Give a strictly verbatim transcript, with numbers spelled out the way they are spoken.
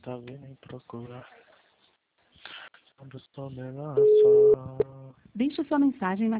tá vindo em procurar. Quando souber lá só. Deixe sua mensagem na